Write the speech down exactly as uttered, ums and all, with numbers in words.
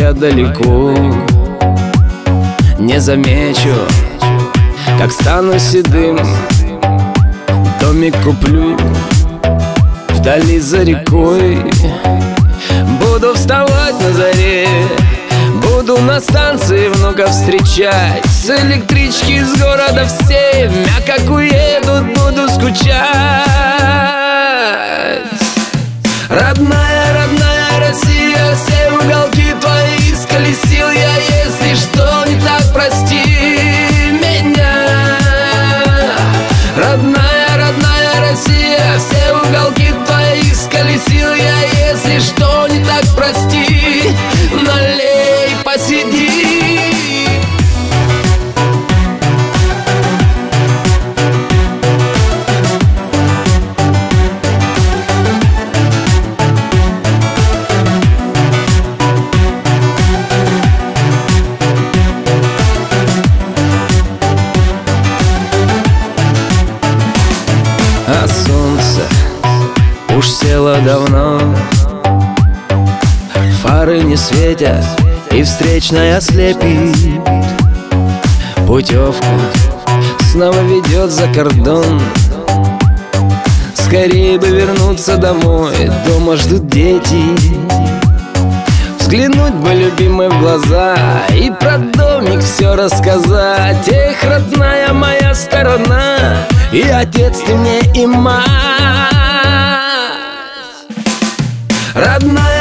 я далеко не замечу, как стану седым. Домик куплю вдали за рекой. Буду вставать на заре, буду на станции внуков встречать. С электрички из города в семь, а как уедут, буду скучать. Родная, родная Россия, все уголки твои исколесил я. Если что не так, прости меня. Родная, родная Россия, все уголки твои исколесил я. Если что не так, прости, налей, посиди. А солнце уж село давно, фары не светят и встречная слепит. Путевка снова ведет за кордон. Скорее бы вернуться домой, дома ждут дети. Взглянуть бы любимой в глаза и про домик все рассказать. Эх, родная моя сторона, и отец ты мне, и мать. Родная